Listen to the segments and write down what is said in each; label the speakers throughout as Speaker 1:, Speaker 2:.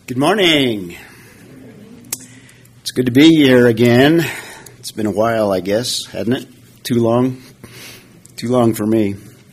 Speaker 1: Good morning. It's good to be here again. It's been a while, I guess, hasn't it? Too long? Too long for me.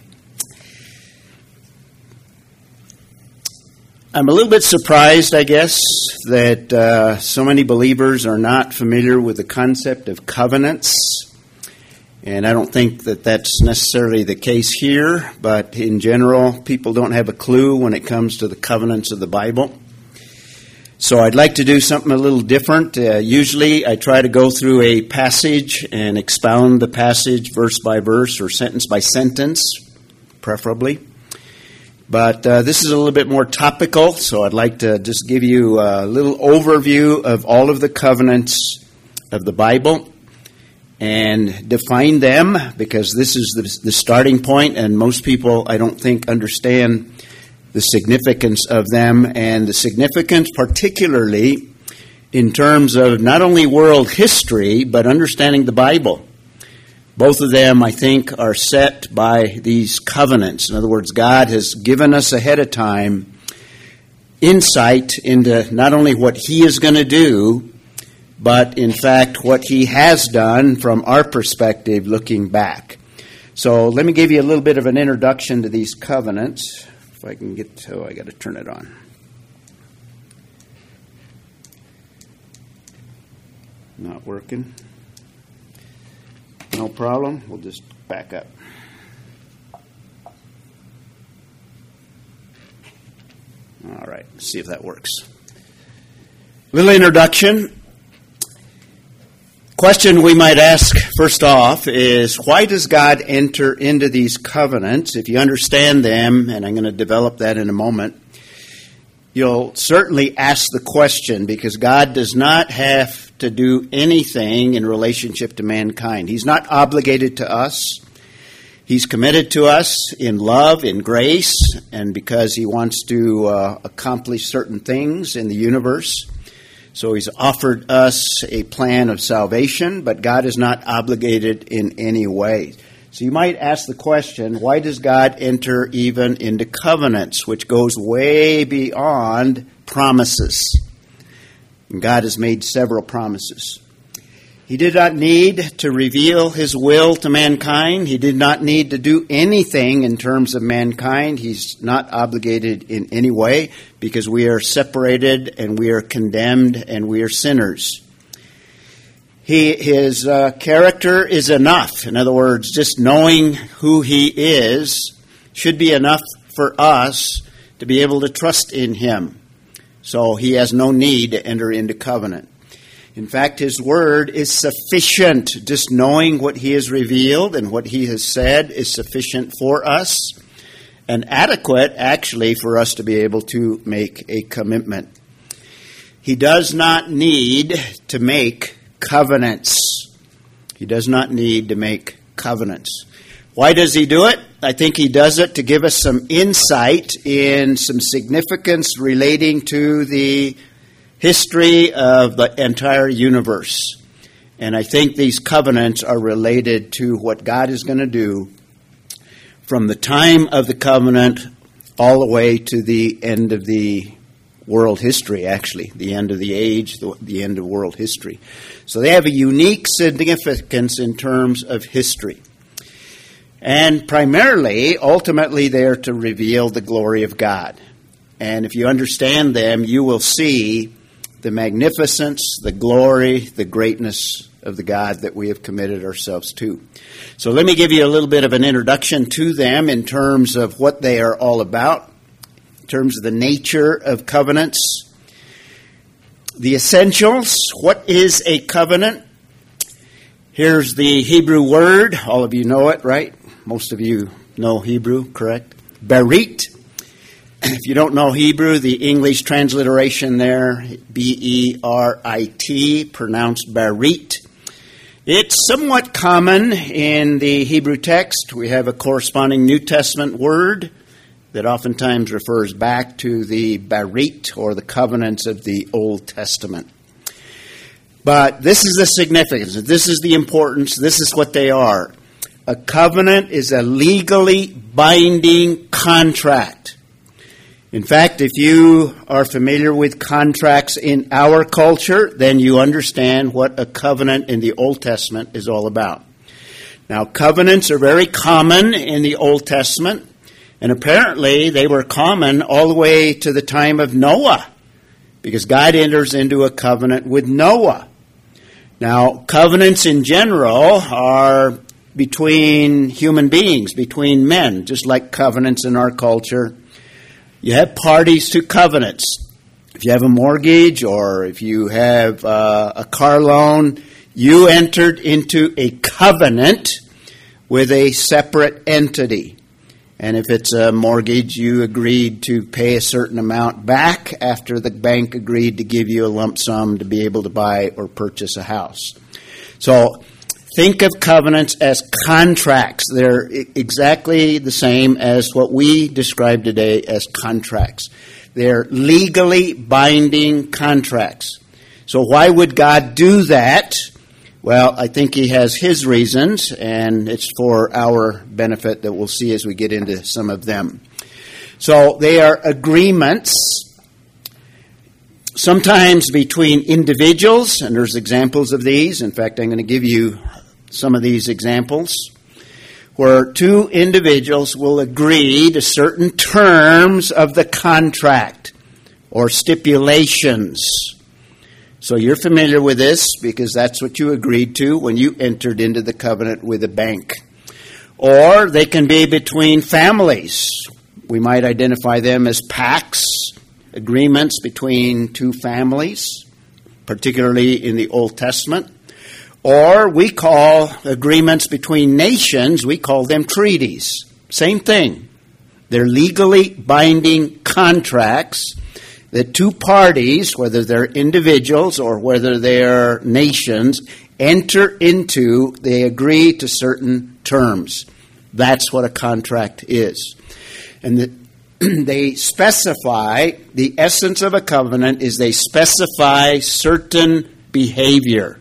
Speaker 1: I'm a little bit surprised, I guess, that so many believers are not familiar with the concept of covenants. And I don't think that that's necessarily the case here, but in general, people don't have a clue when it comes to the covenants of the Bible. So I'd like to do something a little different. Usually I try to go through a passage and expound the passage verse by verse or sentence by sentence, preferably. But this is a little bit more topical, so I'd like to just give you a little overview of all of the covenants of the Bible and define them, because this is the starting point, and most people, I don't think, understand the significance of them, and the significance particularly in terms of not only world history, but understanding the Bible. Both of them, I think, are set by these covenants. In other words, God has given us ahead of time insight into not only what He is going to do, but in fact what He has done from our perspective looking back. So let me give you a little bit of an introduction to these covenants. If I can get, I got to turn it on. Not working. No problem. We'll just back up. All right. Let's see if that works. Little introduction. Question we might ask first off is, why does God enter into these covenants? If you understand them, and I'm going to develop that in a moment, you'll certainly ask the question, because God does not have to do anything in relationship to mankind. He's not obligated to us. He's committed to us in love, in grace, and because He wants to accomplish certain things in the universe. So He's offered us a plan of salvation, but God is not obligated in any way. So you might ask the question, why does God enter even into covenants, which goes way beyond promises? And God has made several promises. He did not need to reveal His will to mankind. He did not need to do anything in terms of mankind. He's not obligated in any way, because we are separated and we are condemned and we are sinners. His character is enough. In other words, just knowing who He is should be enough for us to be able to trust in Him. So He has no need to enter into covenant. In fact, His word is sufficient. Just knowing what He has revealed and what He has said is sufficient for us, and adequate, actually, for us to be able to make a commitment. He does not need to make covenants. He does not need to make covenants. Why does He do it? I think He does it to give us some insight in some significance relating to the history of the entire universe. And I think these covenants are related to what God is going to do from the time of the covenant all the way to the end of the world history, actually, the end of the age, the end of world history. So they have a unique significance in terms of history. And primarily, ultimately, they're to reveal the glory of God. And if you understand them, you will see the magnificence, the glory, the greatness of the God that we have committed ourselves to. So let me give you a little bit of an introduction to them in terms of what they are all about, in terms of the nature of covenants. The essentials. What is a covenant? Here's the Hebrew word. All of you know it, right? Most of you know Hebrew, correct? Berit. If you don't know Hebrew, the English transliteration there, B-E-R-I-T, pronounced Berit. It's somewhat common in the Hebrew text. We have a corresponding New Testament word that oftentimes refers back to the Berit, or the covenants of the Old Testament. But this is the significance, this is the importance, this is what they are. A covenant is a legally binding contract. In fact, if you are familiar with contracts in our culture, then you understand what a covenant in the Old Testament is all about. Now, covenants are very common in the Old Testament, and apparently they were common all the way to the time of Noah, because God enters into a covenant with Noah. Now, covenants in general are between human beings, between men, just like covenants in our culture. You have parties to covenants. If you have a mortgage or if you have a car loan, you entered into a covenant with a separate entity. And if it's a mortgage, you agreed to pay a certain amount back after the bank agreed to give you a lump sum to be able to buy or purchase a house. So think of covenants as contracts. They're exactly the same as what we describe today as contracts. They're legally binding contracts. So why would God do that? Well, I think he has his reasons, and it's for our benefit that we'll see as we get into some of them. So they are agreements, sometimes between individuals, and there's examples of these. In fact, I'm going to give you some of these examples, where two individuals will agree to certain terms of the contract or stipulations. So you're familiar with this because that's what you agreed to when you entered into the covenant with a bank. Or they can be between families. We might identify them as pacts, agreements between two families, particularly in the Old Testament. Or we call agreements between nations, we call them treaties. Same thing. They're legally binding contracts that two parties, whether they're individuals or whether they're nations, enter into. They agree to certain terms. That's what a contract is. And they specify, the essence of a covenant is they specify certain behavior.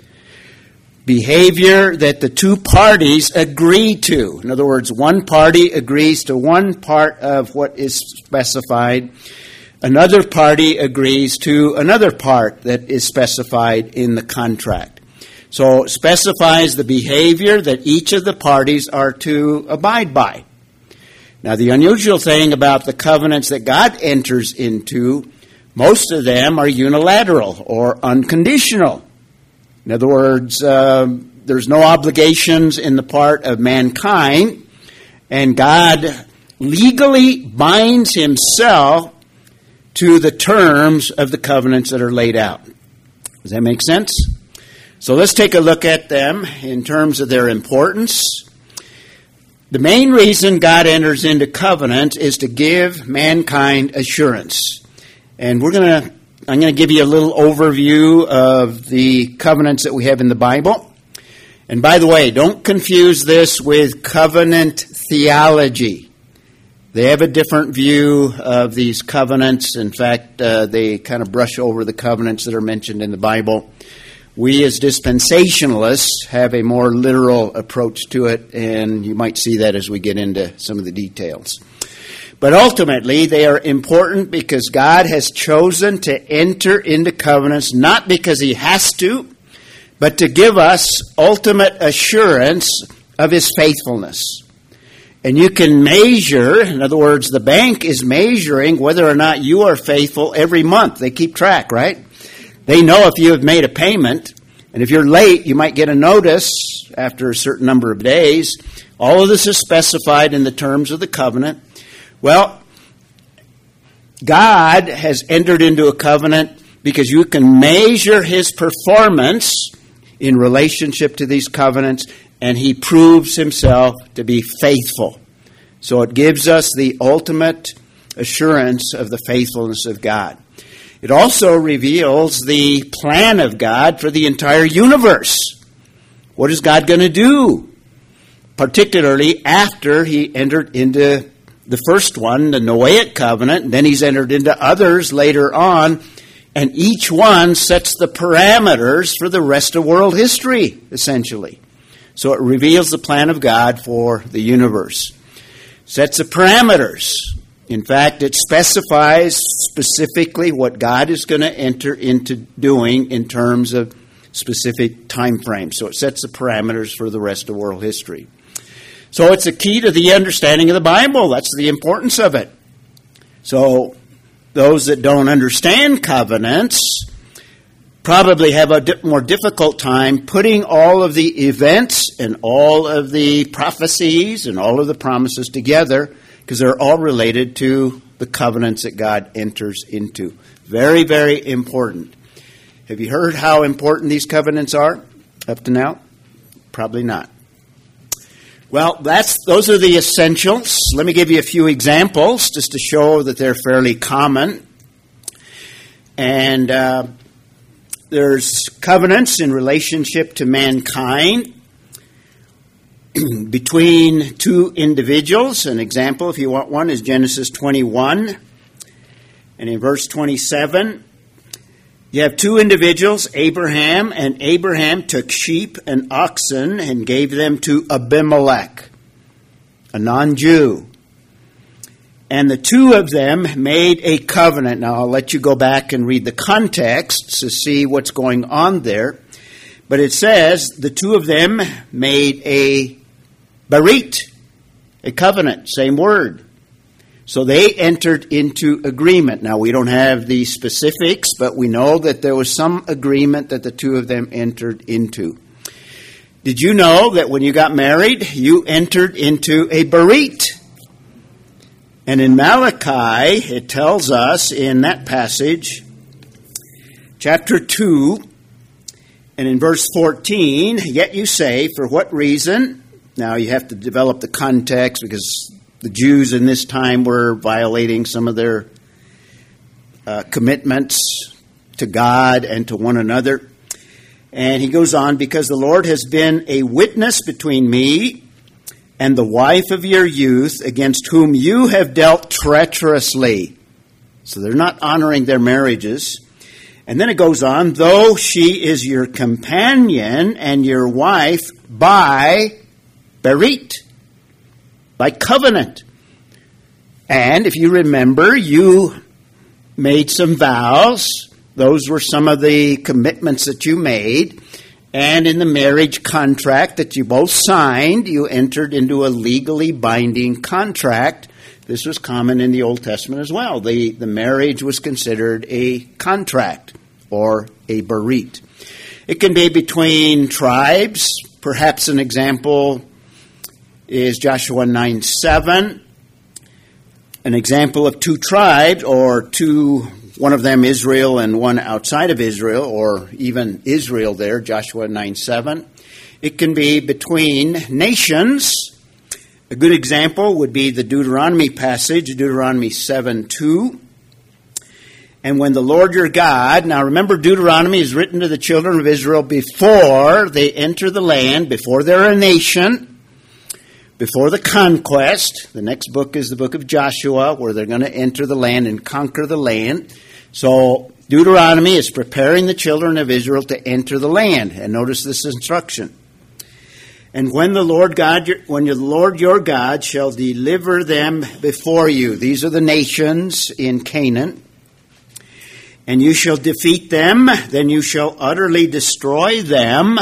Speaker 1: Behavior that the two parties agree to. In other words, one party agrees to one part of what is specified. Another party agrees to another part that is specified in the contract. So it specifies the behavior that each of the parties are to abide by. Now, the unusual thing about the covenants that God enters into, most of them are unilateral or unconditional. In other words, there's no obligations in the part of mankind, and God legally binds himself to the terms of the covenants that are laid out. Does that make sense? So let's take a look at them in terms of their importance. The main reason God enters into covenant is to give mankind assurance. And I'm going to give you a little overview of the covenants that we have in the Bible. And by the way, don't confuse this with covenant theology. They have a different view of these covenants. In fact, they kind of brush over the covenants that are mentioned in the Bible. We as dispensationalists have a more literal approach to it, and you might see that as we get into some of the details. But ultimately, they are important because God has chosen to enter into covenants, not because he has to, but to give us ultimate assurance of his faithfulness. And you can measure, in other words, the bank is measuring whether or not you are faithful every month. They keep track, right? They know if you have made a payment, and if you're late, you might get a notice after a certain number of days. All of this is specified in the terms of the covenant. Well, God has entered into a covenant because you can measure his performance in relationship to these covenants, and he proves himself to be faithful. So it gives us the ultimate assurance of the faithfulness of God. It also reveals the plan of God for the entire universe. What is God going to do? Particularly after he entered into the first one, the Noahic covenant, and then he's entered into others later on, and each one sets the parameters for the rest of world history, essentially. So it reveals the plan of God for the universe. Sets the parameters. In fact, it specifies specifically what God is going to enter into doing in terms of specific time frames. So it sets the parameters for the rest of world history. So it's a key to the understanding of the Bible. That's the importance of it. So those that don't understand covenants probably have a more difficult time putting all of the events and all of the prophecies and all of the promises together, because they're all related to the covenants that God enters into. Very, very important. Have you heard how important these covenants are up to now? Probably not. Well, those are the essentials. Let me give you a few examples just to show that they're fairly common. And there's covenants in relationship to mankind between two individuals. An example, if you want one, is Genesis 21. And in verse 27, you have two individuals, Abraham, and Abraham took sheep and oxen and gave them to Abimelech, a non-Jew. And the two of them made a covenant. Now, I'll let you go back and read the context to see what's going on there. But it says the two of them made a Berit, a covenant, same word. So they entered into agreement. Now, we don't have the specifics, but we know that there was some agreement that the two of them entered into. Did you know that when you got married, you entered into a Berit? And in Malachi, it tells us in that passage, chapter 2, and in verse 14, yet you say, for what reason? Now, you have to develop the context because the Jews in this time were violating some of their commitments to God and to one another. And he goes on, because the Lord has been a witness between me and the wife of your youth, against whom you have dealt treacherously. So they're not honoring their marriages. And then it goes on, though she is your companion and your wife by Berit, by covenant. And if you remember, you made some vows. Those were some of the commitments that you made. And in the marriage contract that you both signed, you entered into a legally binding contract. This was common in the Old Testament as well. The marriage was considered a contract or a Berit. It can be between tribes. Perhaps an example is Joshua 9:7. An example of two tribes, or one of them Israel and one outside of Israel, or even Israel there, Joshua 9:7. It can be between nations. A good example would be the Deuteronomy passage, Deuteronomy 7:2. And when the Lord your God, now remember Deuteronomy is written to the children of Israel before they enter the land, before they're a nation, before the conquest. The next book is the book of Joshua, where they're going to enter the land and conquer the land. So Deuteronomy is preparing the children of Israel to enter the land. And notice this instruction. And when the Lord your God shall deliver them before you. These are the nations in Canaan. And you shall defeat them, then you shall utterly destroy them.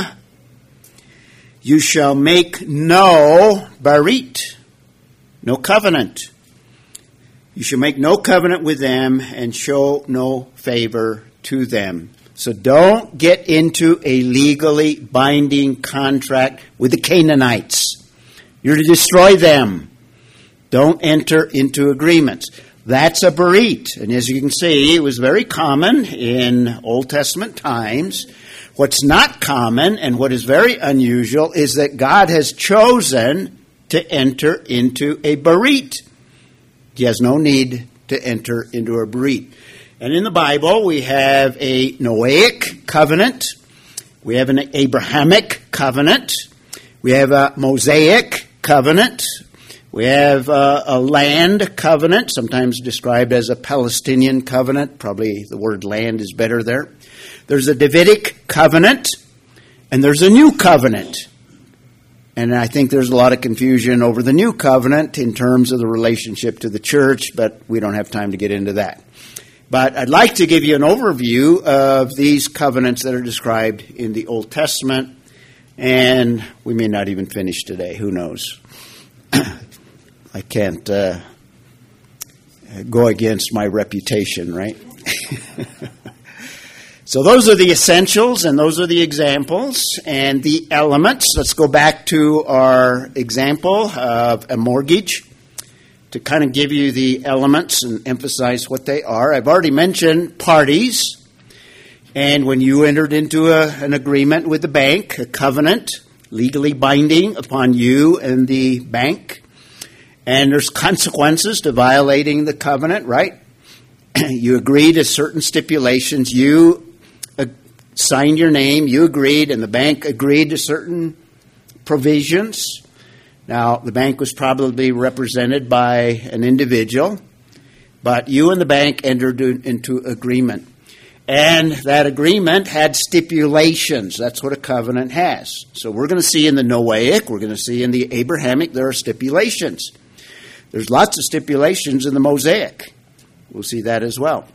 Speaker 1: You shall make no Berit, no covenant. You shall make no covenant with them and show no favor to them. So don't get into a legally binding contract with the Canaanites. You're to destroy them. Don't enter into agreements. That's a Berit. And as you can see, it was very common in Old Testament times. What's not common and what is very unusual is that God has chosen to enter into a Berit. He has no need to enter into a Berit. And in the Bible, we have a Noahic covenant. We have an Abrahamic covenant. We have a Mosaic covenant. We have a land covenant, sometimes described as a Palestinian covenant. Probably the word land is better there. There's a Davidic covenant, and there's a new covenant. And I think there's a lot of confusion over the new covenant in terms of the relationship to the church, but we don't have time to get into that. But I'd like to give you an overview of these covenants that are described in the Old Testament, and we may not even finish today. Who knows? I can't go against my reputation, right? So those are the essentials, and those are the examples and the elements. Let's go back to our example of a mortgage to kind of give you the elements and emphasize what they are. I've already mentioned parties, and when you entered into an agreement with the bank, a covenant, legally binding upon you and the bank, and there's consequences to violating the covenant, right? You agreed to certain stipulations. You signed your name, you agreed, and the bank agreed to certain provisions. Now, the bank was probably represented by an individual, but you and the bank entered into agreement. And that agreement had stipulations. That's what a covenant has. So we're going to see in the Noahic, we're going to see in the Abrahamic, there are stipulations. There's lots of stipulations in the Mosaic. We'll see that as well.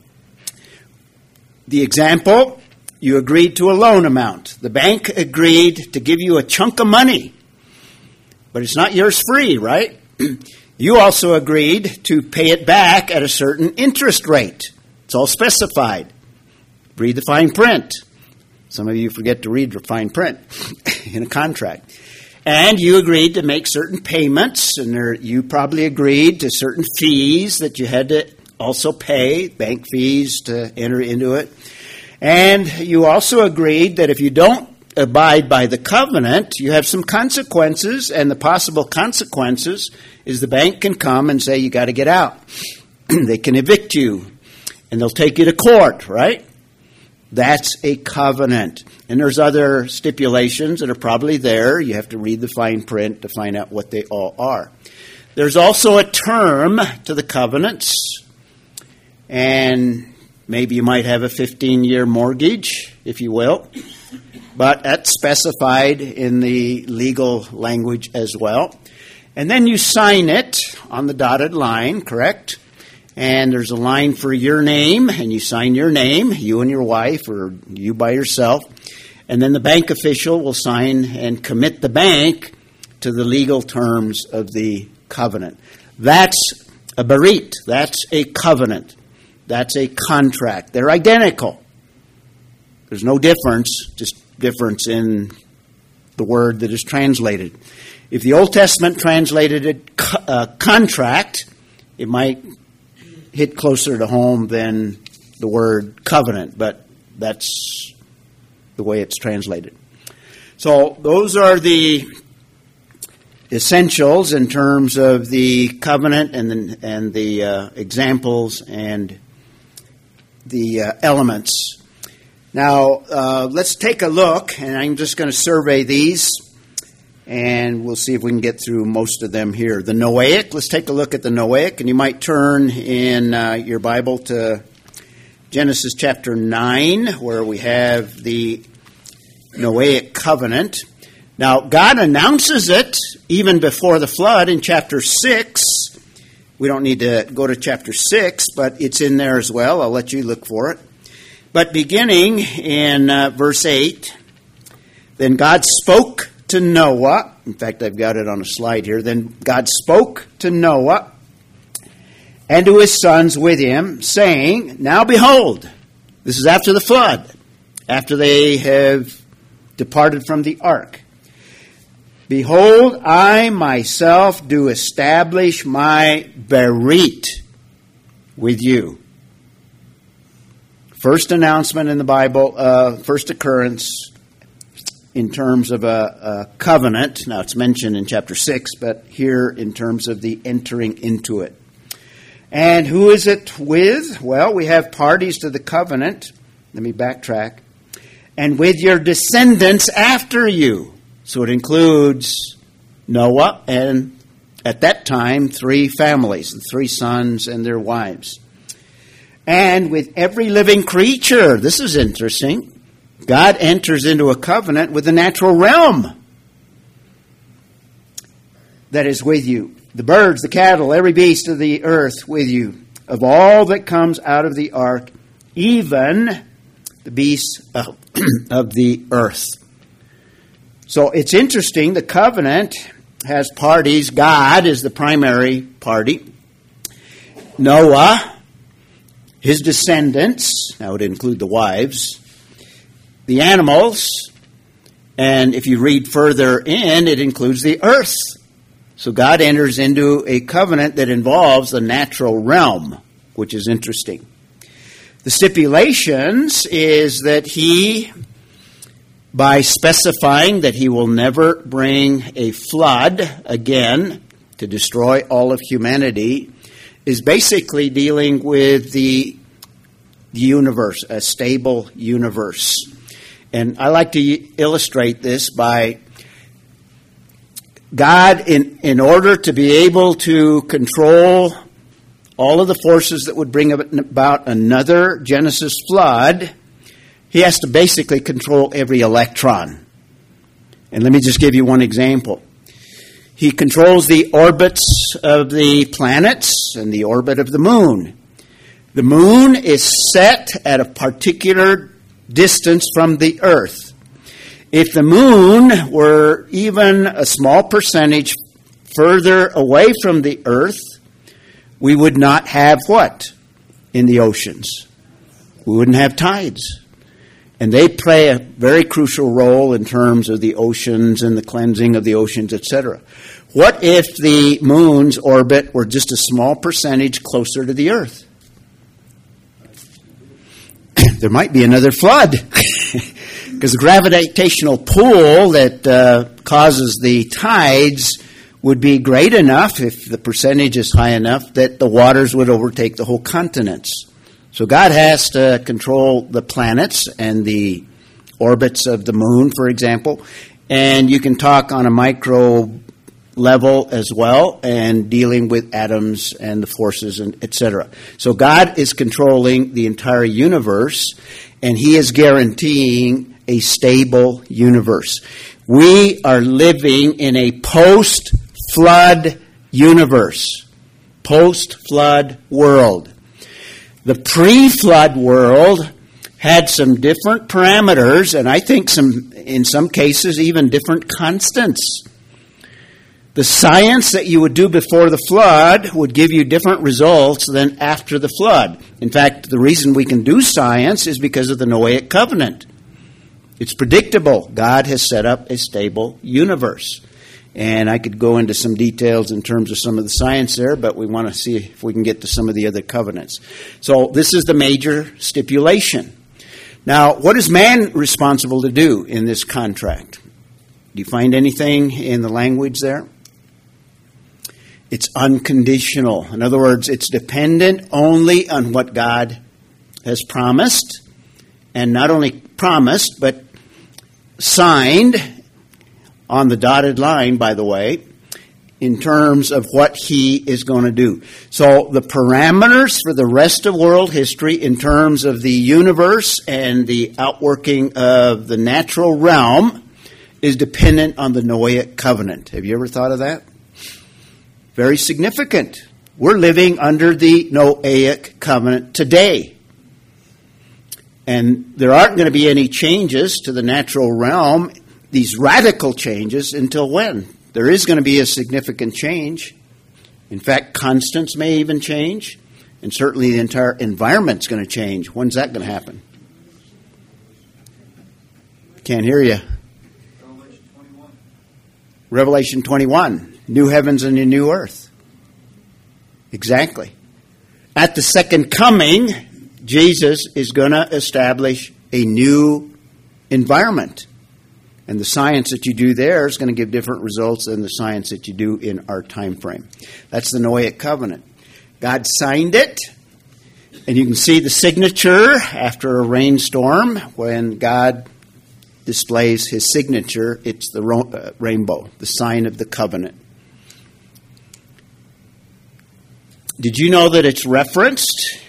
Speaker 1: The example, you agreed to a loan amount. The bank agreed to give you a chunk of money, but it's not yours free, right? You also agreed to pay it back at a certain interest rate. It's all specified. Read the fine print. Some of you forget to read the fine print in a contract. And you agreed to make certain payments, and you probably agreed to certain fees that you had to also pay, bank fees to enter into it. And you also agreed that if you don't abide by the covenant, you have some consequences, and the possible consequences is the bank can come and say, you got to get out. They can evict you, and they'll take you to court, right? That's a covenant. And there's other stipulations that are probably there. You have to read the fine print to find out what they all are. There's also a term to the covenants, and maybe you might have a 15-year mortgage, if you will. But that's specified in the legal language as well. And then you sign it on the dotted line, correct? And there's a line for your name, and you sign your name, you and your wife, or you by yourself. And then the bank official will sign and commit the bank to the legal terms of the covenant. That's a berit. That's a covenant. That's a contract. They're identical. There's no difference, just difference in the word that is translated. If the Old Testament translated it contract, it might hit closer to home than the word covenant, but that's the way it's translated. So those are the essentials in terms of the covenant and the examples and the elements. Now, let's take a look, and I'm just going to survey these, and we'll see if we can get through most of them here. The Noahic, let's take a look at the Noahic, and you might turn in your Bible to Genesis chapter 9, where we have the Noahic covenant. Now, God announces it even before the flood in chapter 6. We don't need to go to chapter 6, but it's in there as well. I'll let you look for it. But beginning in verse 8, then God spoke to Noah. In fact, I've got it on a slide here. Then God spoke to Noah and to his sons with him, saying, now behold, this is after the flood, after they have departed from the ark. Behold, I myself do establish my berit with you. First announcement in the Bible, first occurrence in terms of a covenant. Now, it's mentioned in chapter 6, but here in terms of the entering into it. And who is it with? Well, we have parties to the covenant. Let me backtrack. And with your descendants after you. So it includes Noah and, at that time, 3 families, the 3 sons and their wives. And with every living creature. This is interesting. God enters into a covenant with the natural realm. that is with you, the birds, the cattle, every beast of the earth with you, of all that comes out of the ark, even the beasts of the earth. So it's interesting, the covenant has parties. God is the primary party. Noah, his descendants, that would include the wives, the animals, and if you read further in, it includes the earth. So God enters into a covenant that involves the natural realm, which is interesting. The stipulations is that he, by specifying that he will never bring a flood again to destroy all of humanity, is basically dealing with the universe, a stable universe. And I like to illustrate this by God, in order to be able to control all of the forces that would bring about another Genesis flood, he has to basically control every electron. And let me just give you one example. He controls the orbits of the planets and the orbit of the moon. The moon is set at a particular distance from the earth. If the moon were even a small percentage further away from the earth, we would not have what in the oceans? We wouldn't have tides. And they play a very crucial role in terms of the oceans and the cleansing of the oceans, etc. What if the moon's orbit were just a small percentage closer to the earth? There might be another flood. Because the gravitational pull that causes the tides would be great enough, if the percentage is high enough, that the waters would overtake the whole continents. So God has to control the planets and the orbits of the moon, for example. And you can talk on a micro level as well, and dealing with atoms and the forces, and etc. So God is controlling the entire universe, and he is guaranteeing a stable universe. We are living in a post-flood universe, post-flood world. The pre-flood world had some different parameters, and I think in some cases even different constants. The science that you would do before the flood would give you different results than after the flood. In fact, the reason we can do science is because of the Noahic covenant. It's predictable. God has set up a stable universe. And I could go into some details in terms of some of the science there, but we want to see if we can get to some of the other covenants. So this is the major stipulation. Now, what is man responsible to do in this contract? Do you find anything in the language there? It's unconditional. In other words, it's dependent only on what God has promised, and not only promised, but signed on the dotted line, by the way, in terms of what he is going to do. So the parameters for the rest of world history in terms of the universe and the outworking of the natural realm is dependent on the Noahic covenant. Have you ever thought of that? Very significant. We're living under the Noahic covenant today. And there aren't going to be any changes to the natural realm, these radical changes, until when? There is going to be a significant change. In fact, constants may even change. And certainly the entire environment's going to change. When's that going to happen? Can't hear you. Revelation 21. New heavens and a new earth. Exactly. At the second coming, Jesus is going to establish a new environment. And the science that you do there is going to give different results than the science that you do in our time frame. That's the Noahic covenant. God signed it, and you can see the signature after a rainstorm. When God displays his signature, it's the rainbow, the sign of the covenant. Did you know that it's referenced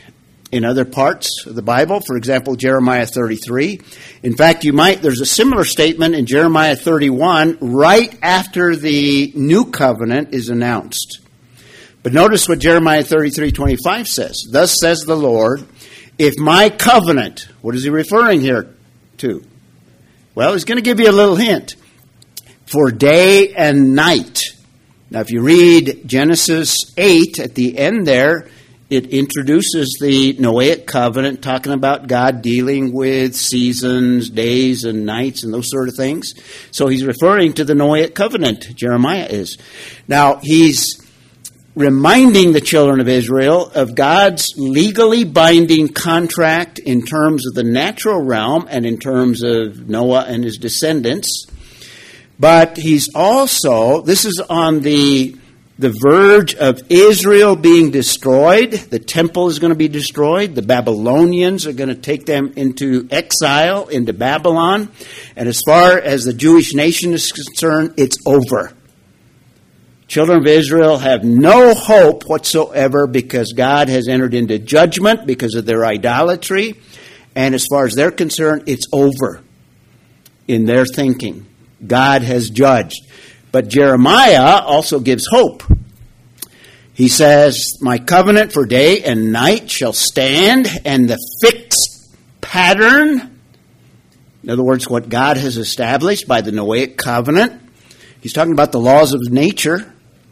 Speaker 1: in other parts of the Bible. For example, Jeremiah 33. In fact, there's a similar statement in Jeremiah 31 right after the new covenant is announced. But notice what Jeremiah 33:25 says. Thus says the Lord, if my covenant, what is he referring here to? Well, he's going to give you a little hint. For day and night. Now, if you read Genesis 8 at the end there, it introduces the Noahic covenant, talking about God dealing with seasons, days, and nights, and those sort of things. So he's referring to the Noahic covenant, Jeremiah is. Now, he's reminding the children of Israel of God's legally binding contract in terms of the natural realm and in terms of Noah and his descendants. But he's also, this is on the verge of Israel being destroyed. The temple is going to be destroyed. The Babylonians are going to take them into exile, into Babylon. And as far as the Jewish nation is concerned, it's over. Children of Israel have no hope whatsoever because God has entered into judgment because of their idolatry. And as far as they're concerned, it's over in their thinking. God has judged. But Jeremiah also gives hope. He says, my covenant for day and night shall stand, and the fixed pattern, in other words, what God has established by the Noahic covenant. He's talking about the laws of nature,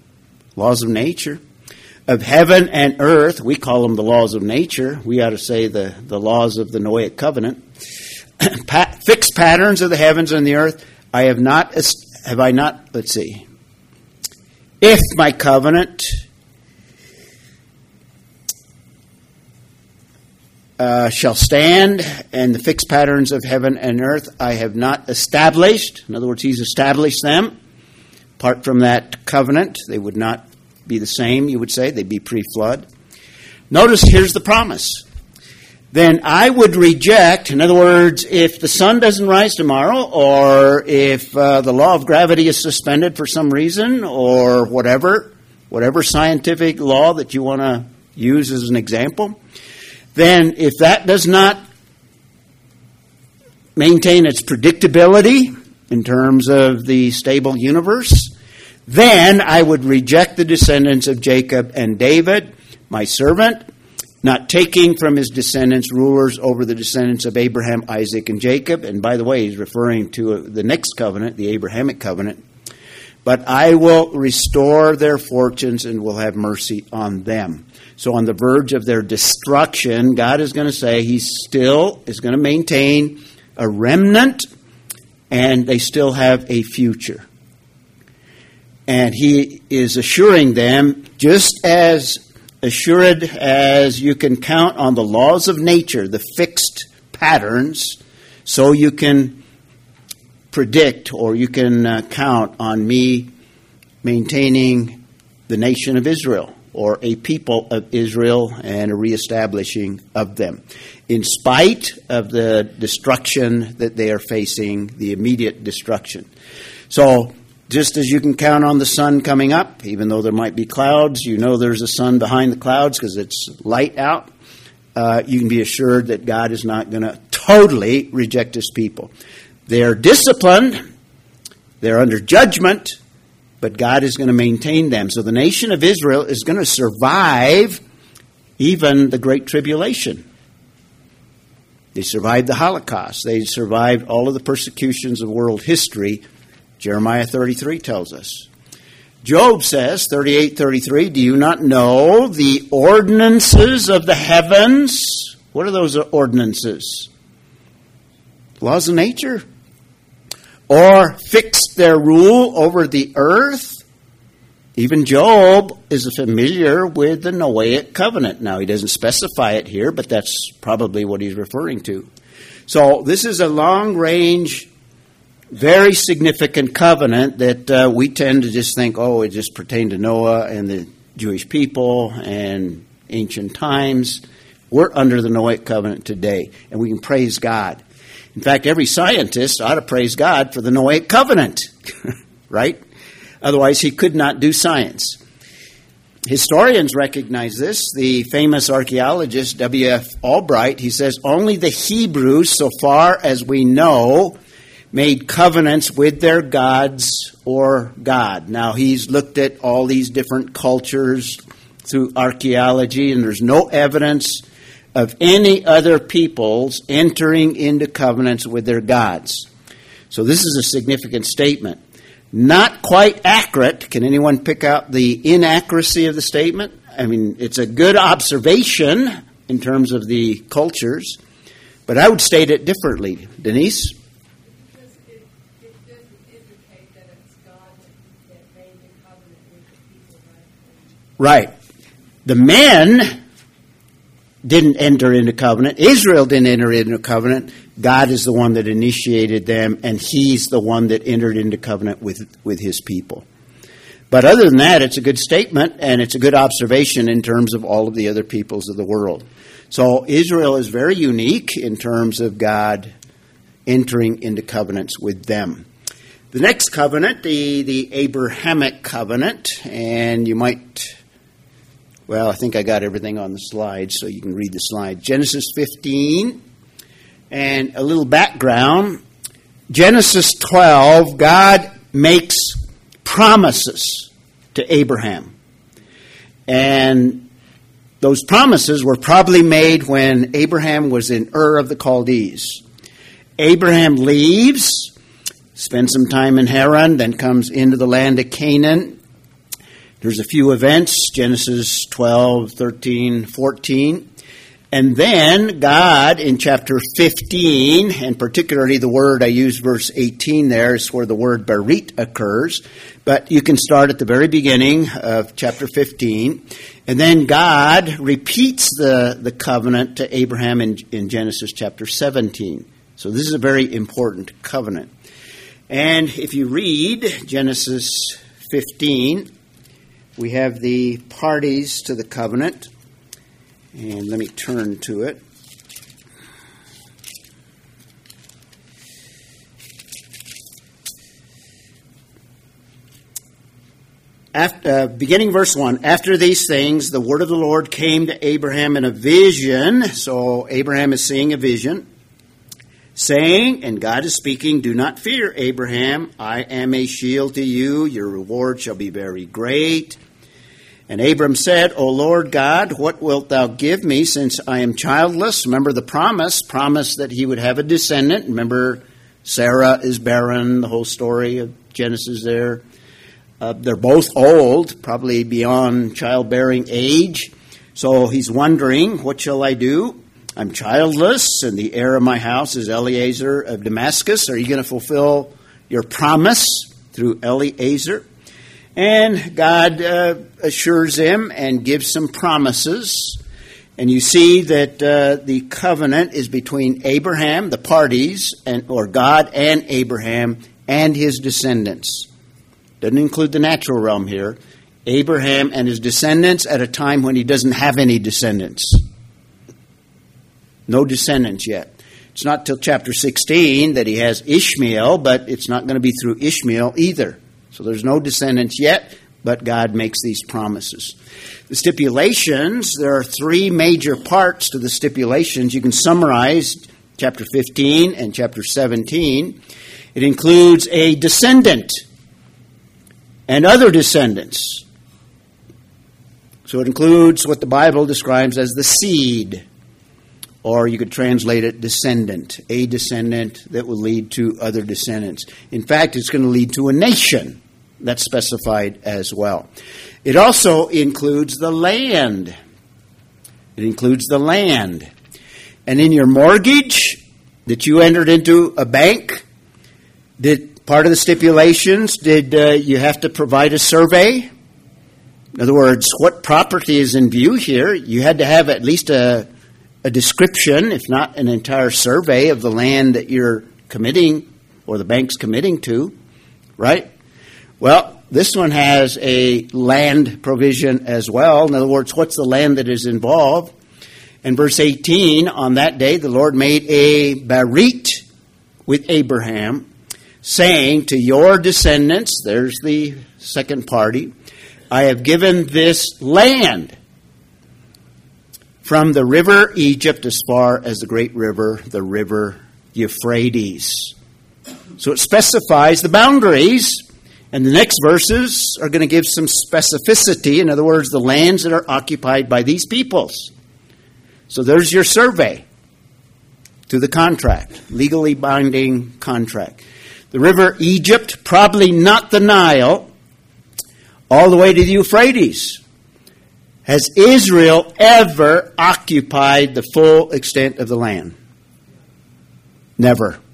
Speaker 1: of heaven and earth. We call them the laws of nature. We ought to say the laws of the Noahic covenant. Fixed patterns of the heavens and the earth. If my covenant shall stand, and the fixed patterns of heaven and earth I have not established. In other words, he's established them. Apart from that covenant, they would not be the same, you would say. They'd be pre-flood. Notice, here's the promise. Then I would reject, in other words, if the sun doesn't rise tomorrow, or if the law of gravity is suspended for some reason, or whatever scientific law that you want to use as an example, then if that does not maintain its predictability in terms of the stable universe, then I would reject the descendants of Jacob and David, my servant, not taking from his descendants rulers over the descendants of Abraham, Isaac, and Jacob. And by the way, he's referring to the next covenant, the Abrahamic covenant. But I will restore their fortunes and will have mercy on them. So on the verge of their destruction, God is going to say he still is going to maintain a remnant, and they still have a future. And he is assuring them, just as assured as you can count on the laws of nature, the fixed patterns, so you can predict or you can count on me maintaining the nation of Israel, or a people of Israel, and a reestablishing of them, in spite of the destruction that they are facing, the immediate destruction. So, just as you can count on the sun coming up, even though there might be clouds, you know there's a sun behind the clouds because it's light out, you can be assured that God is not going to totally reject his people. They're disciplined, they're under judgment, but God is going to maintain them. So the nation of Israel is going to survive even the Great Tribulation. They survived the Holocaust. They survived all of the persecutions of world history. Jeremiah 33 tells us. Job says, 38:33, do you not know the ordinances of the heavens? What are those ordinances? Laws of nature. Or fixed their rule over the earth? Even Job is familiar with the Noahic covenant. Now, he doesn't specify it here, but that's probably what he's referring to. So this is a long-range, very significant covenant that we tend to just think, oh, it just pertained to Noah and the Jewish people and ancient times. We're under the Noahic covenant today, and we can praise God. In fact, every scientist ought to praise God for the Noahic covenant, right? Otherwise, he could not do science. Historians recognize this. The famous archaeologist W.F. Albright, he says, only the Hebrews, so far as we know, made covenants with their gods or God. Now, he's looked at all these different cultures through archaeology, and there's no evidence of any other peoples entering into covenants with their gods. So this is a significant statement. Not quite accurate. Can anyone pick out the inaccuracy of the statement? I mean, it's a good observation in terms of the cultures, but I would state it differently. Denise?
Speaker 2: Because it doesn't indicate that it's God that made the covenant with the people,
Speaker 1: Right. The men didn't enter into covenant. Israel didn't enter into covenant. God is the one that initiated them, and he's the one that entered into covenant with his people. But other than that, it's a good statement, and it's a good observation in terms of all of the other peoples of the world. So Israel is very unique in terms of God entering into covenants with them. The next covenant, the Abrahamic covenant, and you might... Well, I think I got everything on the slide, so you can read the slide. Genesis 15, and a little background. Genesis 12, God makes promises to Abraham. And those promises were probably made when Abraham was in Ur of the Chaldees. Abraham leaves, spends some time in Haran, then comes into the land of Canaan. There's a few events, Genesis 12, 13, 14. And then God, in chapter 15, and particularly the word, I use verse 18 there, is where the word berit occurs. But you can start at the very beginning of chapter 15. And then God repeats the covenant to Abraham in Genesis chapter 17. So this is a very important covenant. And if you read Genesis 15... we have the parties to the covenant, and let me turn to it. Beginning verse 1, after these things, the word of the Lord came to Abraham in a vision. So Abraham is seeing a vision, saying, and God is speaking, do not fear, Abraham. I am a shield to you. Your reward shall be very great. And Abram said, O Lord God, what wilt thou give me since I am childless? Remember the promise that he would have a descendant. Remember, Sarah is barren, the whole story of Genesis there. They're both old, probably beyond childbearing age. So he's wondering, what shall I do? I'm childless, and the heir of my house is Eliezer of Damascus. Are you going to fulfill your promise through Eliezer? And God assures him and gives some promises. And you see that the covenant is between Abraham, the parties, or God and Abraham, and his descendants. Doesn't include the natural realm here. Abraham and his descendants at a time when he doesn't have any descendants. No descendants yet. It's not till chapter 16 that he has Ishmael, but it's not going to be through Ishmael either. So there's no descendants yet, but God makes these promises. The stipulations, there are three major parts to the stipulations. You can summarize chapter 15 and chapter 17. It includes a descendant and other descendants. So it includes what the Bible describes as the seed, or you could translate it descendant, a descendant that will lead to other descendants. In fact, it's going to lead to a nation. That's specified as well. It also includes the land. It includes the land. And in your mortgage that you entered into a bank, did part of the stipulations, did you have to provide a survey? In other words, what property is in view here? You had to have at least a description, if not an entire survey of the land that you're committing or the bank's committing to, right? Well, this one has a land provision as well. In other words, what's the land that is involved? And verse 18, on that day the Lord made a berit with Abraham, saying to your descendants, there's the second party, I have given this land from the river Egypt as far as the great river, the river Euphrates. So it specifies the boundaries, and the next verses are going to give some specificity. In other words, the lands that are occupied by these peoples. So there's your survey to the contract, legally binding contract. The river Egypt, probably not the Nile, all the way to the Euphrates. Has Israel ever occupied the full extent of the land? Never.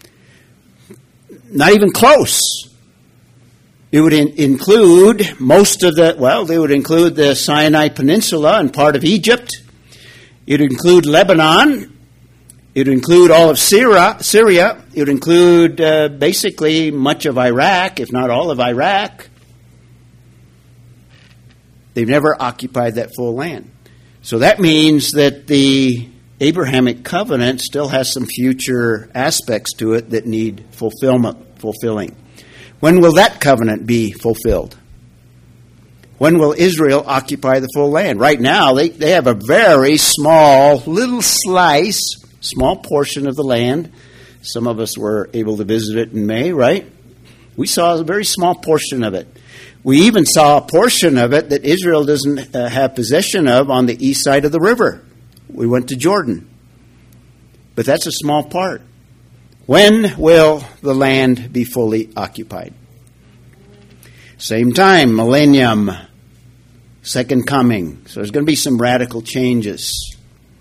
Speaker 1: Not even close. It would include most of they would include the Sinai Peninsula and part of Egypt. It would include Lebanon. It would include all of Syria. It would include basically much of Iraq, if not all of Iraq. They've never occupied that full land. So that means that the Abrahamic covenant still has some future aspects to it that need fulfilling. When will that covenant be fulfilled? When will Israel occupy the full land? Right now, they have a very small, little slice, small portion of the land. Some of us were able to visit it in May, right? We saw a very small portion of it. We even saw a portion of it that Israel doesn't have possession of on the east side of the river. We went to Jordan. But that's a small part. When will the land be fully occupied? Same time, millennium, second coming. So there's going to be some radical changes.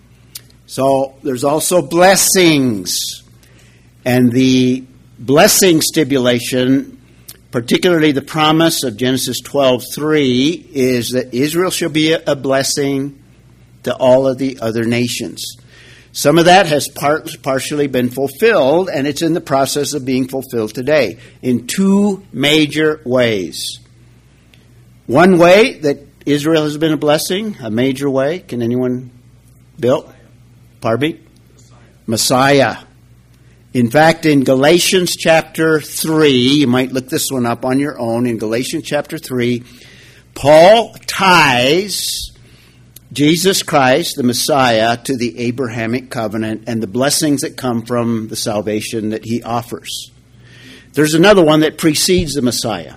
Speaker 1: So there's also blessings. And the blessing stipulation, particularly the promise of Genesis 12:3, is that Israel shall be a blessing to all of the other nations. Some of that has partially been fulfilled, and it's in the process of being fulfilled today in two major ways. One way that Israel has been a blessing, a major way. Can anyone build? Pardon me? Messiah. In fact, in Galatians chapter 3, you might look this one up on your own. In Galatians chapter 3, Paul ties Jesus Christ, the Messiah, to the Abrahamic covenant and the blessings that come from the salvation that he offers. There's another one that precedes the Messiah.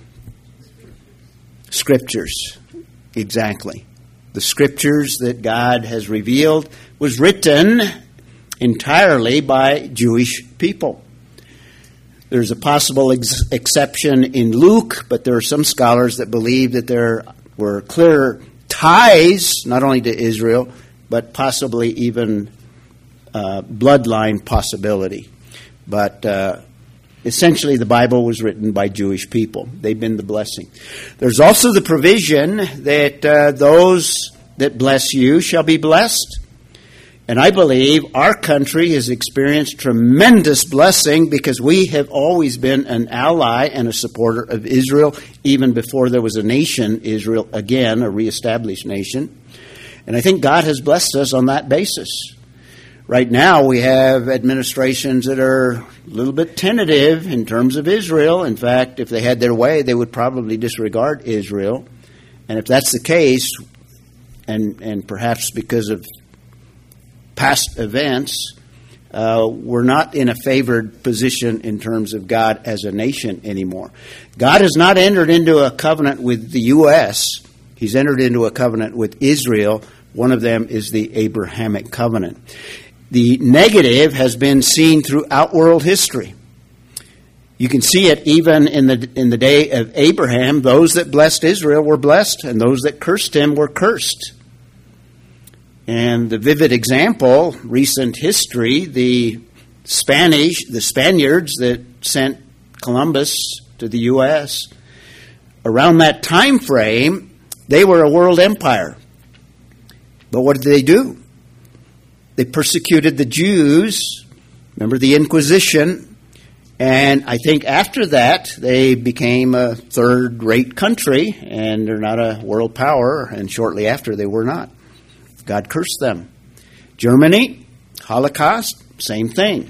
Speaker 1: Scriptures. Exactly. The Scriptures that God has revealed was written entirely by Jewish people. There's a possible exception in Luke, but there are some scholars that believe that there were clear ties, not only to Israel, but possibly even bloodline possibility. But essentially the Bible was written by Jewish people. They've been the blessing. There's also the provision that those that bless you shall be blessed. And I believe our country has experienced tremendous blessing because we have always been an ally and a supporter of Israel, even before there was a nation, Israel, again, a reestablished nation. And I think God has blessed us on that basis. Right now we have administrations that are a little bit tentative in terms of Israel. In fact, if they had their way, they would probably disregard Israel. And if that's the case, and perhaps because of past events, we're not in a favored position in terms of God as a nation anymore. God has not entered into a covenant with the U.S. He's entered into a covenant with Israel. One of them is the Abrahamic covenant. The negative has been seen throughout world history. You can see it even in the day of Abraham. Those that blessed Israel were blessed, and those that cursed him were cursed. And the vivid example, recent history, the Spaniards that sent Columbus to the U.S., around that time frame, they were a world empire. But what did they do? They persecuted the Jews. Remember the Inquisition? And I think after that, they became a third-rate country, and they're not a world power, and shortly after, they were not. God cursed them. Germany, Holocaust, same thing.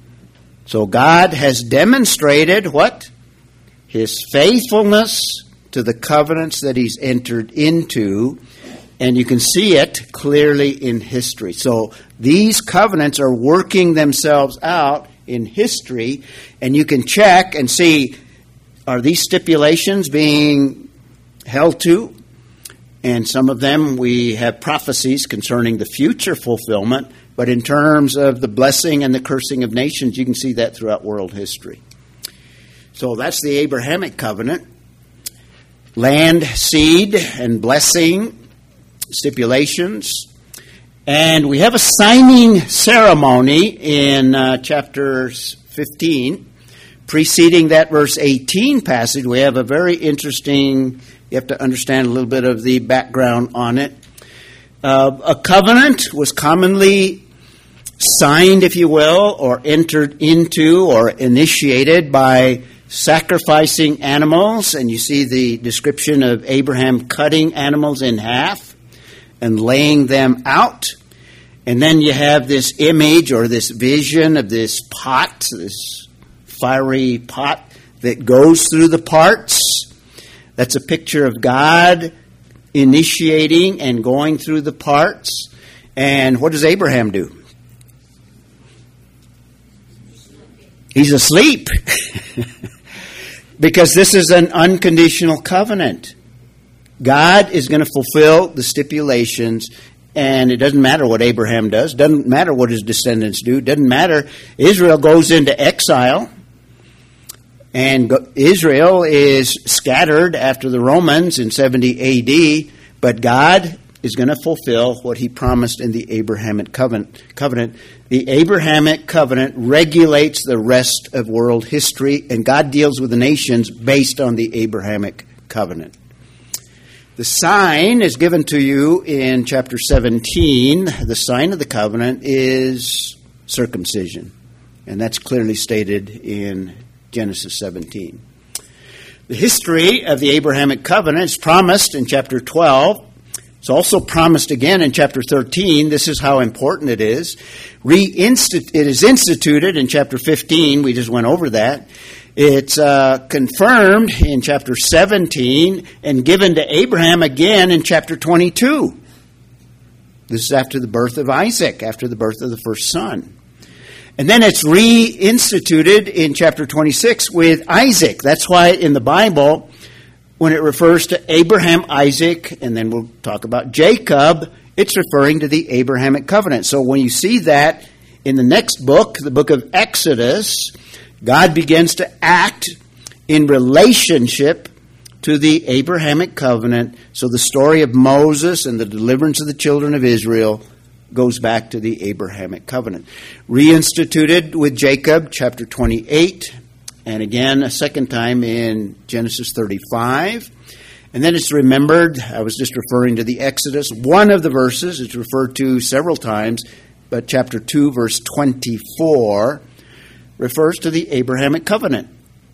Speaker 1: So God has demonstrated what? His faithfulness to the covenants that he's entered into, and you can see it clearly in history. So these covenants are working themselves out in history, and you can check and see, are these stipulations being held to? And some of them we have prophecies concerning the future fulfillment, but in terms of the blessing and the cursing of nations, you can see that throughout world history. So that's the Abrahamic covenant. Land, seed, and blessing, stipulations. And we have a signing ceremony in chapter 15. Preceding that verse 18 passage, we have a very interesting, you have to understand a little bit of the background on it. A covenant was commonly signed, if you will, or entered into or initiated by sacrificing animals. And you see the description of Abraham cutting animals in half and laying them out. And then you have this image or this vision of this pot, this fiery pot that goes through the parts. That's a picture of God initiating and going through the parts. And what does Abraham do? He's asleep. Because this is an unconditional covenant. God is going to fulfill the stipulations, and it doesn't matter what Abraham does, doesn't matter what his descendants do, doesn't matter. Israel goes into exile, and Israel is scattered after the Romans in 70 A.D., but God is going to fulfill what he promised in the Abrahamic covenant. The Abrahamic covenant regulates the rest of world history, and God deals with the nations based on the Abrahamic covenant. The sign is given to you in chapter 17. The sign of the covenant is circumcision, and that's clearly stated in Genesis 17. The history of the Abrahamic covenant is promised in chapter 12. It's also promised again in chapter 13. This is how important it is. It is instituted in chapter 15. We just went over that. It's confirmed in chapter 17 and given to Abraham again in chapter 22. This is after the birth of Isaac, after the birth of the first son. And then it's reinstituted in chapter 26 with Isaac. That's why in the Bible, when it refers to Abraham, Isaac, and then we'll talk about Jacob, it's referring to the Abrahamic covenant. So when you see that in the next book, the book of Exodus, God begins to act in relationship to the Abrahamic covenant. So the story of Moses and the deliverance of the children of Israel goes back to the Abrahamic covenant. Reinstituted with Jacob, chapter 28, and again a second time in Genesis 35. And then it's remembered, I was just referring to the Exodus. One of the verses, it's referred to several times, but chapter 2, verse 24, refers to the Abrahamic covenant.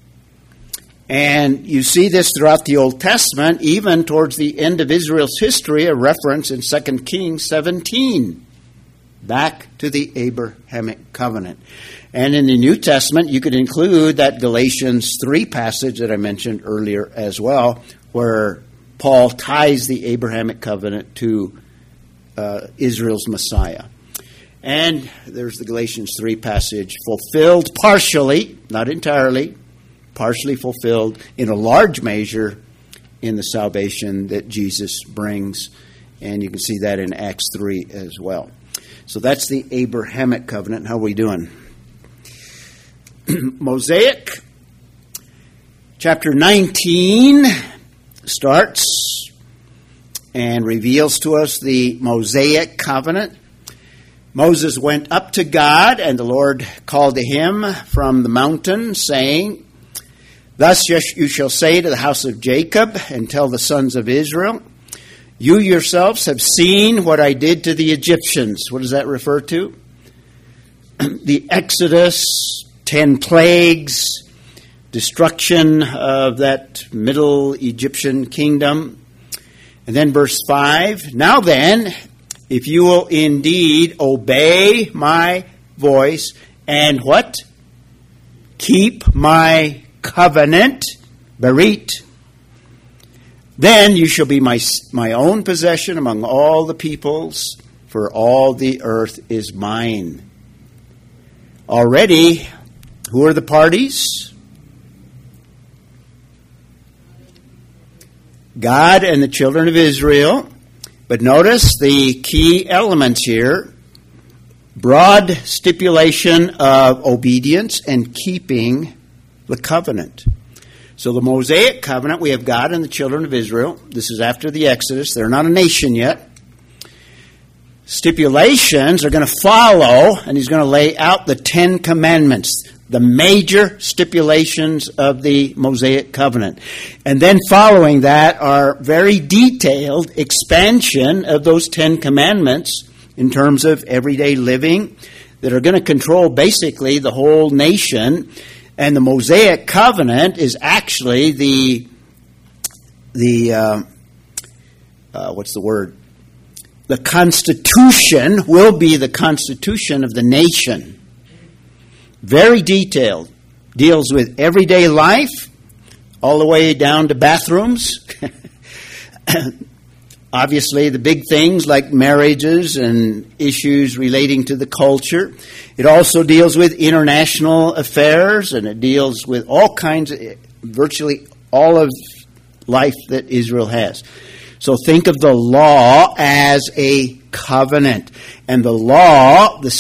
Speaker 1: And you see this throughout the Old Testament, even towards the end of Israel's history, a reference in 2 Kings 17, back to the Abrahamic covenant. And in the New Testament, you could include that Galatians 3 passage that I mentioned earlier as well, where Paul ties the Abrahamic covenant to Israel's Messiah. And there's the Galatians 3 passage, fulfilled partially, not entirely, partially fulfilled in a large measure in the salvation that Jesus brings. And you can see that in Acts 3 as well. So that's the Abrahamic covenant. How are we doing? Mosaic, chapter 19 starts and reveals to us the Mosaic covenant. Moses went up to God, and the Lord called to him from the mountain, saying, "Thus you shall say to the house of Jacob, and tell the sons of Israel, you yourselves have seen what I did to the Egyptians." What does that refer to? The Exodus, 10 plagues, destruction of that middle Egyptian kingdom. And then verse 5, "Now then, if you will indeed obey my voice and" what? "Keep my covenant," berit, Then you shall be my own possession among all the peoples, for all the earth is mine. Already, who are the parties? God and the children of Israel. But notice the key elements here. Broad stipulation of obedience and keeping the covenant. So the Mosaic covenant, we have God and the children of Israel. This is after the Exodus. They're not a nation yet. Stipulations are going to follow, and he's going to lay out the 10 commandments, the major stipulations of the Mosaic covenant. And then following that are very detailed expansion of those 10 commandments in terms of everyday living that are going to control basically the whole nation. And the Mosaic covenant is actually the Constitution will be the Constitution of the nation. Very detailed. Deals with everyday life, all the way down to bathrooms. Obviously, the big things like marriages and issues relating to the culture. It also deals with international affairs, and it deals with all kinds of, virtually all of life that Israel has. So think of the law as a covenant. And the law, the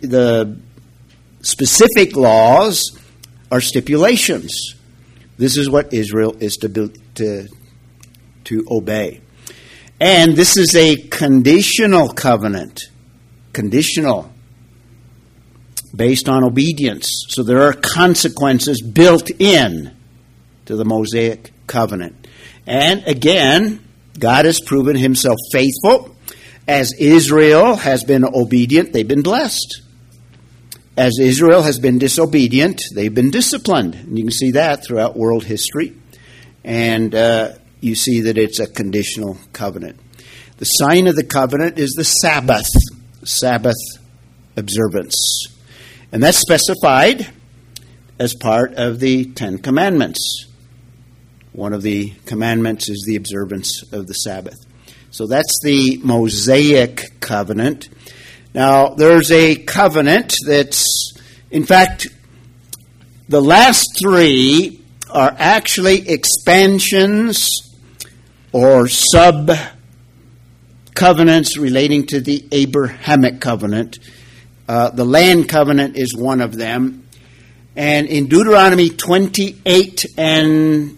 Speaker 1: specific laws are stipulations. This is what Israel is to obey. And this is a conditional covenant. Conditional. Based on obedience. So there are consequences built in to the Mosaic covenant. And again, God has proven himself faithful. As Israel has been obedient, they've been blessed. As Israel has been disobedient, they've been disciplined. And you can see that throughout world history. And you see that it's a conditional covenant. The sign of the covenant is the Sabbath observance. And that's specified as part of the 10 Commandments. One of the commandments is the observance of the Sabbath. So that's the Mosaic covenant. Now, there's a covenant that's, in fact, the last three are actually expansions or sub-covenants relating to the Abrahamic covenant. The land covenant is one of them. And in Deuteronomy 28 and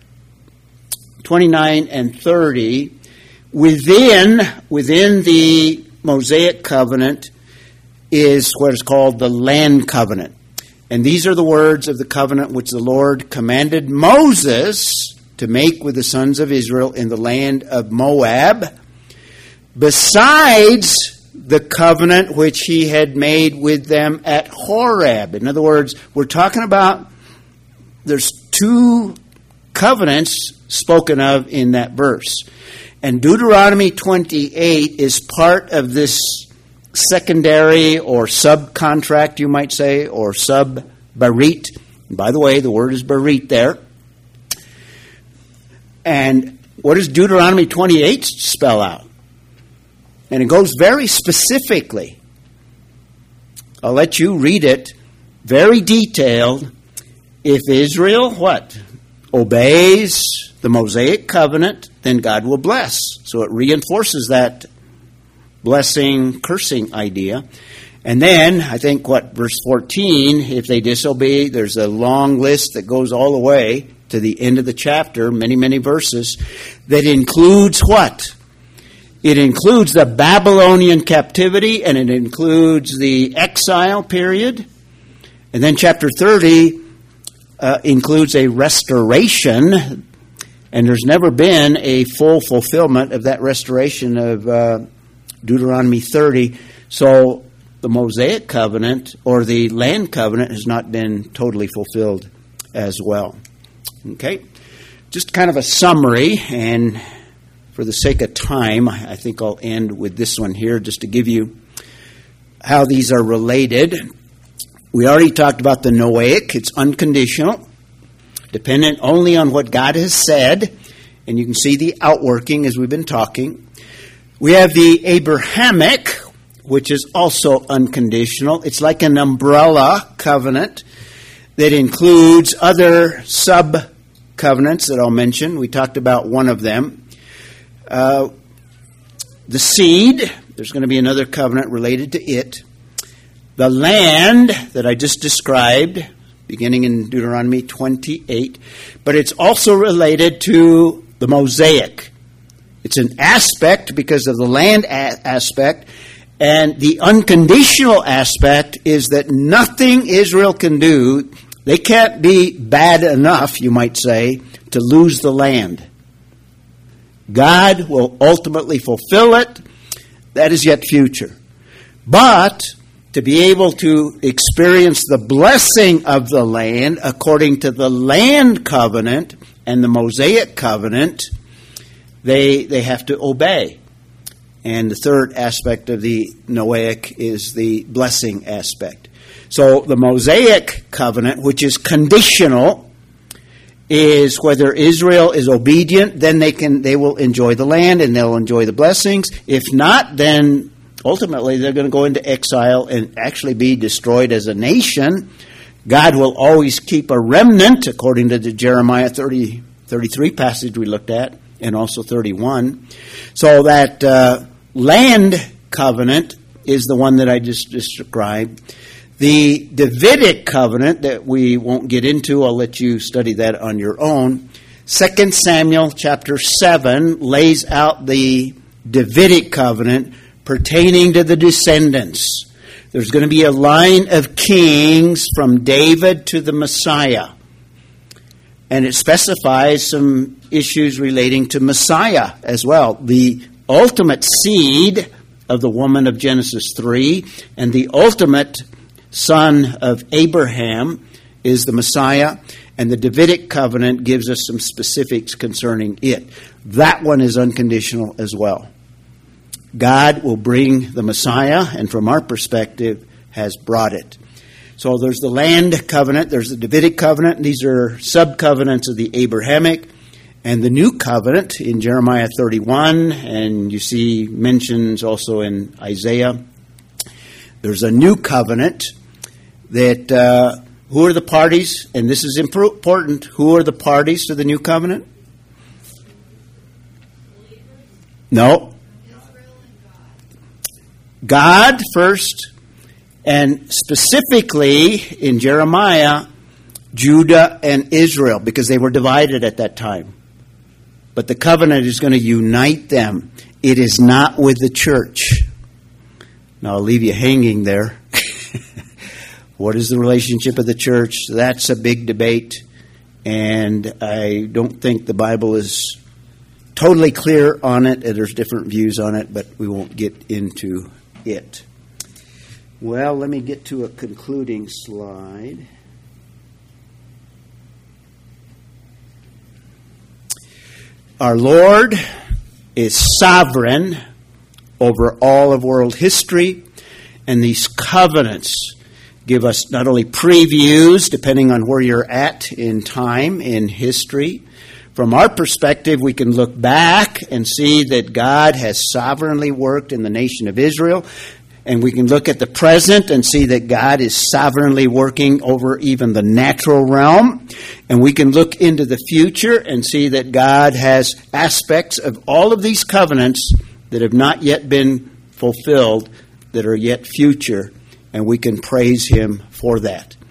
Speaker 1: 29 and 30, within the Mosaic covenant is what is called the land covenant. And these are the words of the covenant which the Lord commanded Moses to make with the sons of Israel in the land of Moab, besides the covenant which he had made with them at Horeb. In other words, we're talking about, there's two covenants spoken of in that verse. And Deuteronomy 28 is part of this secondary or subcontract, you might say, or sub-barit. By the way, the word is barit there. And what does Deuteronomy 28 spell out? And it goes very specifically. I'll let you read it. Very detailed. If Israel, what? Obeys the Mosaic covenant, then God will bless. So it reinforces that blessing, cursing idea. And then, I think, verse 14, if they disobey, there's a long list that goes all the way to the end of the chapter, many, many verses, that includes what? It includes the Babylonian captivity, and it includes the exile period. And then chapter 30 includes a restoration, and there's never been a full fulfillment of that restoration of Deuteronomy 30. So the Mosaic covenant or the land covenant has not been totally fulfilled as well. Okay? Just kind of a summary, and for the sake of time, I think I'll end with this one here just to give you how these are related. We already talked about the Noahic. It's unconditional, dependent only on what God has said, and you can see the outworking as we've been talking. We have the Abrahamic, which is also unconditional. It's like an umbrella covenant that includes other sub-covenants that I'll mention. We talked about one of them. The seed, there's going to be another covenant related to it. The land that I just described, beginning in Deuteronomy 28, but it's also related to the Mosaic. It's an aspect because of the land aspect, and the unconditional aspect is that nothing Israel can do, they can't be bad enough, you might say, to lose the land. God will ultimately fulfill it. That is yet future. But to be able to experience the blessing of the land according to the land covenant and the Mosaic covenant, they have to obey. And the third aspect of the Noahic is the blessing aspect. So the Mosaic covenant, which is conditional, is whether Israel is obedient, then they will enjoy the land and they'll enjoy the blessings. If not, then ultimately they're going to go into exile and actually be destroyed as a nation. God will always keep a remnant, according to the Jeremiah 33 passage we looked at, and also 31. So that land covenant is the one that I just described. The Davidic covenant that we won't get into, I'll let you study that on your own. 2 Samuel chapter 7 lays out the Davidic covenant pertaining to the descendants. There's going to be a line of kings from David to the Messiah. And it specifies some issues relating to Messiah as well. The ultimate seed of the woman of Genesis 3 and the ultimate son of Abraham is the Messiah, and the Davidic covenant gives us some specifics concerning it. That one is unconditional as well. God will bring the Messiah, and from our perspective, has brought it. So there's the land covenant, there's the Davidic covenant, and these are sub-covenants of the Abrahamic, and the new covenant in Jeremiah 31, and you see mentions also in Isaiah. There's a new covenant that, who are the parties? And this is important. Who are the parties to the new covenant? No. God first, and specifically in Jeremiah, Judah and Israel, because they were divided at that time. But the covenant is going to unite them. It is not with the church. Now I'll leave you hanging there. What is the relationship of the church? That's a big debate, and I don't think the Bible is totally clear on it. There's different views on it, but we won't get into it. Well, let me get to a concluding slide. Our Lord is sovereign over all of world history, and these covenants give us not only previews, depending on where you're at in time, in history. From our perspective, we can look back and see that God has sovereignly worked in the nation of Israel. And we can look at the present and see that God is sovereignly working over even the natural realm. And we can look into the future and see that God has aspects of all of these covenants that have not yet been fulfilled, that are yet future. And we can praise Him for that.